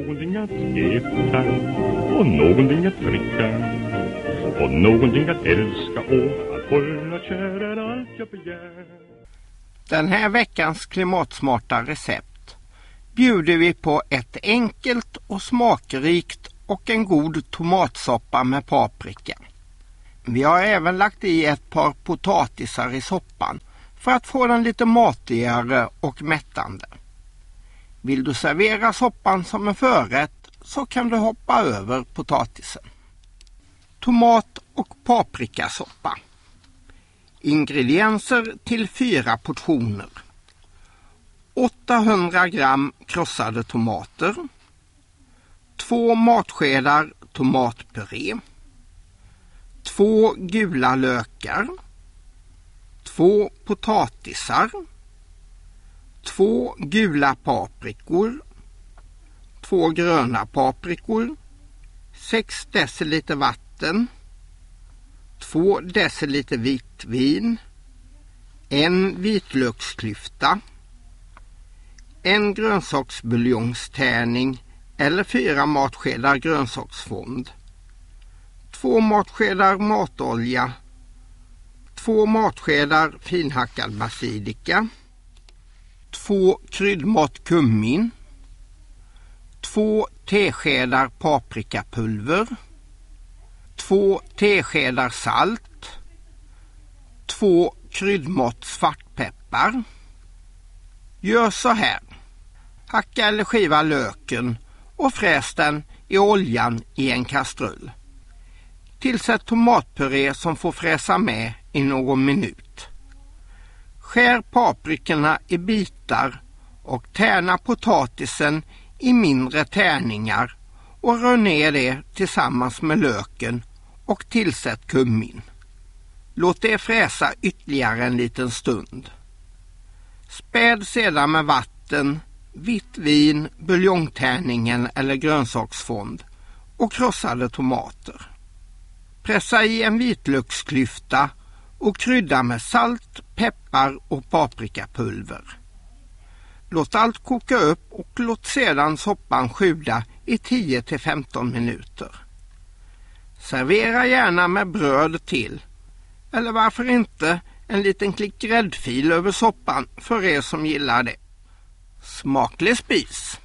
någonting att äta och någonting att dricka och någonting att älska och att hålla kära allt jag begär. Den här veckans klimatsmarta recept bjuder vi på ett enkelt och smakrikt och en god tomatsoppa med paprika. Vi har även lagt i ett par potatisar i soppan för att få den lite matigare och mättande. Vill du servera soppan som en förrätt så kan du hoppa över potatisen. Tomat- och paprikasoppa. Ingredienser till 4 portioner. 800 gram krossade tomater. 2 matskedar tomatpuré. 2 gula lökar. 2 potatisar. 2 gula paprikor. 2 gröna paprikor. 6 deciliter vatten. 2 deciliter vitt vin. 1 vitlöksklyfta. 1 grönsaksbuljongstärning eller 4 matskedar grönsaksfond. 2 matskedar matolja. 2 matskedar finhackad basilika. 2 kryddmått kummin. 2 teskedar paprikapulver. 2 teskedar salt. 2 kryddmått svartpeppar. Gör så här. Hacka eller skiva löken och fräs den i oljan i en kastrull. Tillsätt tomatpuré som får fräsa med i någon minut. Skär paprikorna i bitar och tärna potatisen i mindre tärningar och rör ner det tillsammans med löken och tillsätt kummin. Låt det fräsa ytterligare en liten stund. Späd sedan med vatten, vitt vin, buljongtärningen eller grönsaksfond och krossade tomater. Pressa i en vitlöksklyfta och krydda med salt, peppar och paprikapulver. Låt allt koka upp och låt sedan soppan sjuda i 10-15 minuter. Servera gärna med bröd till, eller varför inte en liten klick gräddfil över soppan för er som gillar det. Smaklig spis!